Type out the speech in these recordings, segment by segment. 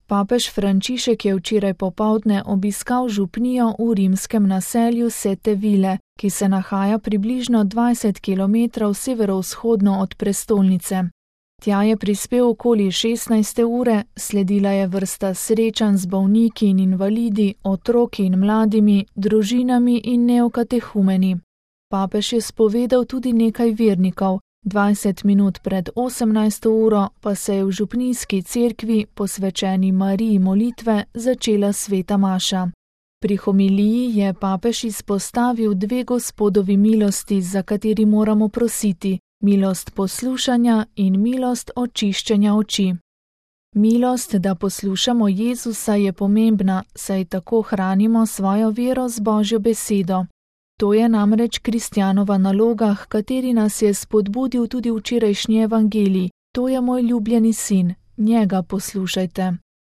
Papež Frančišek je včeraj popoldne obiskal župnijo v rimskem naselju Sette Ville, ki se nahaja približno 20 km severovzhodno od prestolnice. Tja je prispel okoli 16. ure, sledila je vrsta srečanj z bolniki in invalidi, otroki in mladimi, družinami in neokatehumeni. Papež je spovedal tudi nekaj vernikov, 20 minut pred 18. uro pa se je v župnijski cerkvi, posvečeni Mariji molitve, začela sveta maša. Pri homiliji je papež izpostavil dve Gospodovi milosti, za kateri moramo prositi, milost poslušanja in milost očiščenja oči. Milost, da poslušamo Jezusa, je pomembna, saj tako hranimo svojo vero z Božjo besedo. To je namreč kristjanova naloga, h kateri nas je spodbudil tudi včerajšnji evangelij. To je moj ljubljeni sin, njega poslušajte.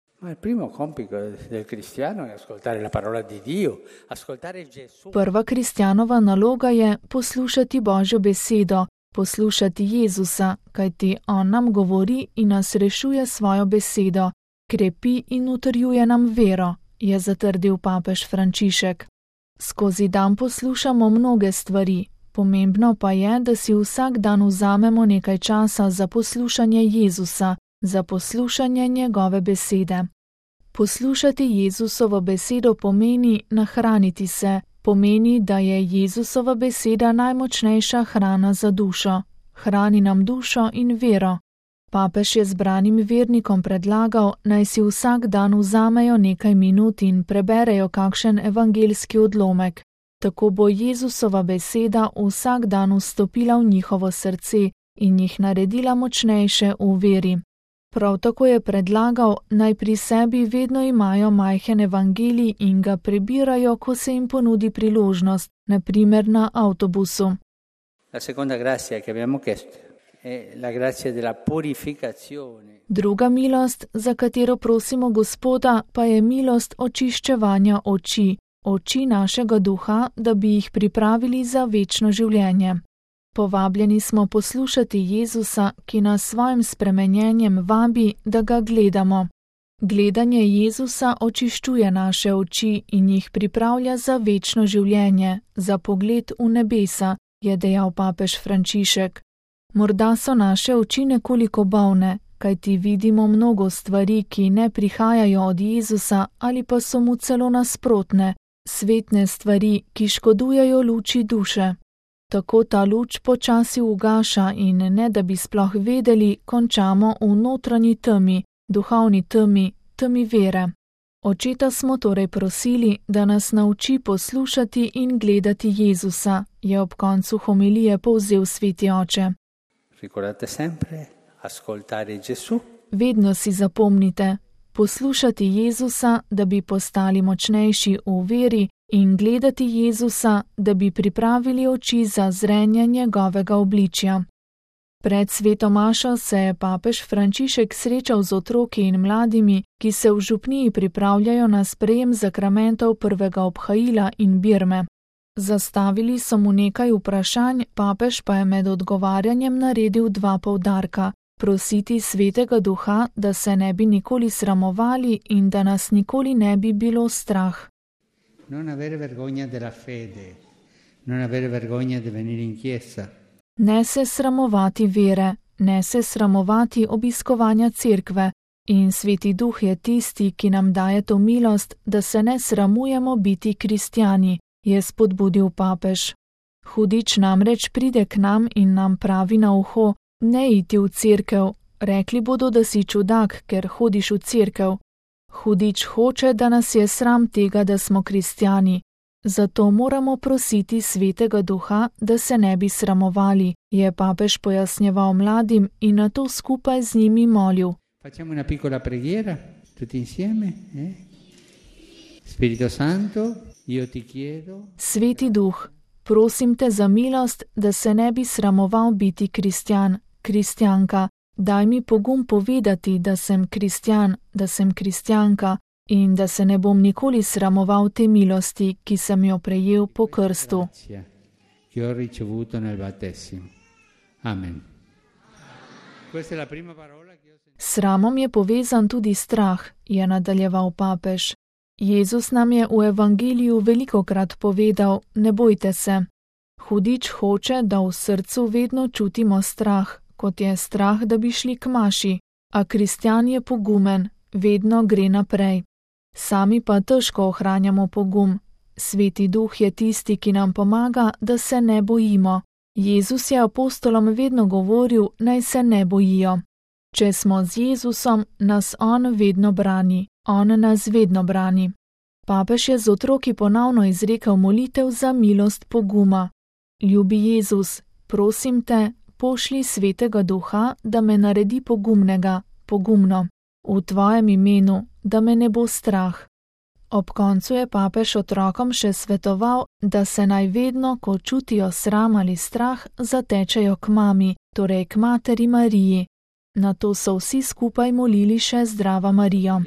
Prva kristjanova naloga je poslušati Božjo besedo, poslušati Jezusa, kajti on nam govori in nas rešuje svojo besedo, krepi in utrjuje nam vero, je zatrdil papež Frančišek. Skozi dan poslušamo mnoge stvari, pomembno pa je, da si vsak dan vzamemo nekaj časa za poslušanje Jezusa, za poslušanje njegove besede. Poslušati Jezusovo besedo pomeni nahraniti se, pomeni, da je Jezusova beseda najmočnejša hrana za dušo. Hrani nam dušo in vero. Papež je zbranim vernikom predlagal, naj si vsak dan vzamejo nekaj minut in preberejo kakšen evangeljski odlomek. Tako bo Jezusova beseda vsak dan vstopila v njihovo srce in jih naredila močnejše v veri. Prav tako je predlagal, naj pri sebi vedno imajo majhen evangelij in ga prebirajo, ko se jim ponudi priložnost, na primer na avtobusu. Druga milost, za katero prosimo Gospoda, pa je milost očiščevanja oči, oči našega duha, da bi jih pripravili za večno življenje. Povabljeni smo poslušati Jezusa, ki nas svojim spremenjenjem vabi, da ga gledamo. Gledanje Jezusa očiščuje naše oči in jih pripravlja za večno življenje, za pogled v nebesa, je dejal papež Frančišek. Morda so naše oči nekoliko bolne, kajti vidimo mnogo stvari, ki ne prihajajo od Jezusa ali pa so mu celo nasprotne, svetne stvari, ki škodujejo luči duše. Tako ta luč počasi ugaša in ne da bi sploh vedeli, končamo v notranji temi, duhovni temi, temi vere. Očeta smo torej prosili, da nas nauči poslušati in gledati Jezusa, je ob koncu homilije povzel sveti oče. Vedno si zapomnite, poslušati Jezusa, da bi postali močnejši v veri, in gledati Jezusa, da bi pripravili oči za zrenje njegovega obličja. Pred sveto mašo se je papež Frančišek srečal z otroki in mladimi, ki se v župniji pripravljajo na sprejem zakramentov prvega obhajila in birme. Zastavili so mu nekaj vprašanj, papež pa je med odgovarjanjem naredil dva poudarka: prositi svetega duha, da se ne bi nikoli sramovali in da nas nikoli ne bi bilo strah. Ne se sramovati vere, ne se sramovati obiskovanja cerkve, in sveti duh je tisti, ki nam daje to milost, da se ne sramujemo biti kristjani, je spodbudil papež. Hudič namreč pride k nam in nam pravi na uho: ne iti v cerkev, rekli bodo, da si čudak, ker hodiš v cerkev. Hudič hoče, da nas je sram tega, da smo kristjani. Zato moramo prositi svetega duha, da se ne bi sramovali, je papež pojasnjeval mladim in nato skupaj z njimi molil. Facciamo una piccola preghiera, tutti insieme. Spirito Santo, io ti chiedo. Sveti duh, prosim te za milost, da se ne bi sramoval biti kristjan, kristjanka. Daj mi pogum povedati, da sem kristjan, da sem kristjanka in da se ne bom nikoli sramoval te milosti, ki sem jo prejel po krstu. Amen. S sramom je povezan tudi strah, je nadaljeval papež. Jezus nam je v evangeliju velikokrat povedal, ne bojte se. Hudič hoče, da v srcu vedno čutimo strah, kot je strah, da bi šli k maši, a kristjan je pogumen, vedno gre naprej. Sami pa težko ohranjamo pogum. Sveti Duh je tisti, ki nam pomaga, da se ne bojimo. Jezus je apostolom vedno govoril, naj se ne bojijo. Če smo z Jezusom, nas On vedno brani. On nas vedno brani. Papež je z otroki ponovno izrekel molitev za milost poguma. Ljubi Jezus, prosim te, pošlji Svetega Duha, da me naredi pogumnega, pogumno. V tvojem imenu, da me ne bo strah. Ob koncu je papež otrokom še svetoval, da se naj vedno, ko čutijo sram ali strah, zatečejo k mami, torej k materi Mariji. Nato so vsi skupaj molili še Zdrava Marijo.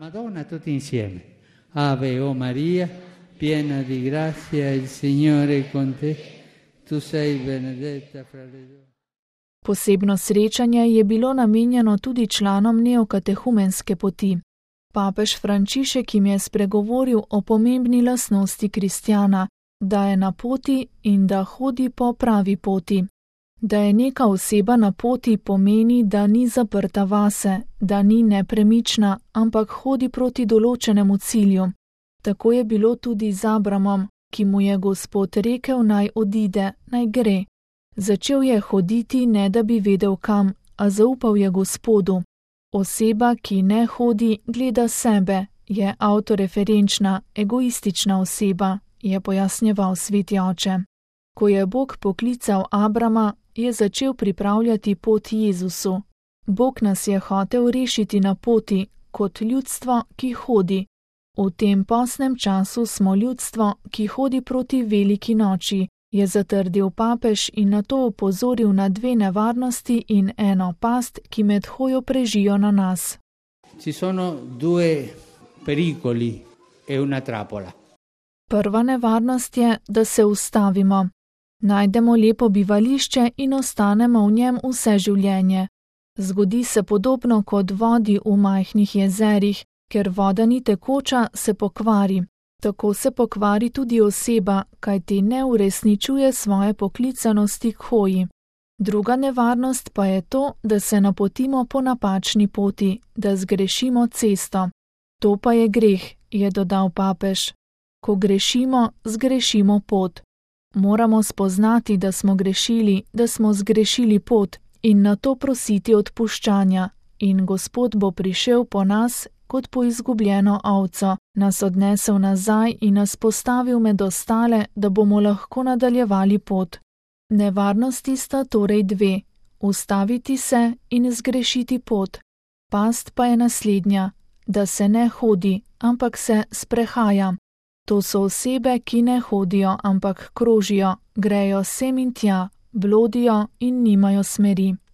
Ave o Maria, piena di grazia, il Signore è con te, tu sei benedetta fra le donne. Posebno srečanje je bilo namenjeno tudi članom neokatehumenske poti. Papež Frančišek jim je spregovoril o pomembni lastnosti kristjana, da je na poti in da hodi po pravi poti. Da je neka oseba na poti pomeni, da ni zaprta vase, da ni nepremična, ampak hodi proti določenemu cilju. Tako je bilo tudi z Abramom, ki mu je Gospod rekel, naj odide, naj gre. Začel je hoditi, ne da bi vedel kam, a zaupal je Gospodu. Oseba, ki ne hodi, gleda sebe, je avtoreferenčna, egoistična oseba, je pojasnjeval sveti oče. Ko je Bog poklical Abrama, je začel pripravljati pot Jezusu. Bog nas je hotel rešiti na poti, kot ljudstvo, ki hodi. V tem postnem času smo ljudstvo, ki hodi proti veliki noči, je zatrdil papež in nato opozoril na dve nevarnosti in eno past, ki med hojo prežijo na nas. Ci sono due pericoli e una trappola. Prva nevarnost je, da se ustavimo. Najdemo lepo bivališče in ostanemo v njem vse življenje. Zgodi se podobno kot vodi v majhnih jezerih, ker voda ni tekoča, se pokvari. Tako se pokvari tudi oseba, kajti ne uresničuje svoje poklicanosti k hoji. Druga nevarnost pa je to, da se napotimo po napačni poti, da zgrešimo cesto. To pa je greh, je dodal papež. Ko grešimo, zgrešimo pot. Moramo spoznati, da smo grešili, da smo zgrešili pot in nato prositi odpuščanja. In Gospod bo prišel po nas, kot po izgubljeno ovco, nas odnesel nazaj in nas postavil med ostale, da bomo lahko nadaljevali pot. Nevarnosti sta torej dve, ustaviti se in zgrešiti pot. Past pa je naslednja, da se ne hodi, ampak se sprehaja. To so osebe, ki ne hodijo, ampak krožijo, grejo sem in tja, blodijo in nimajo smeri.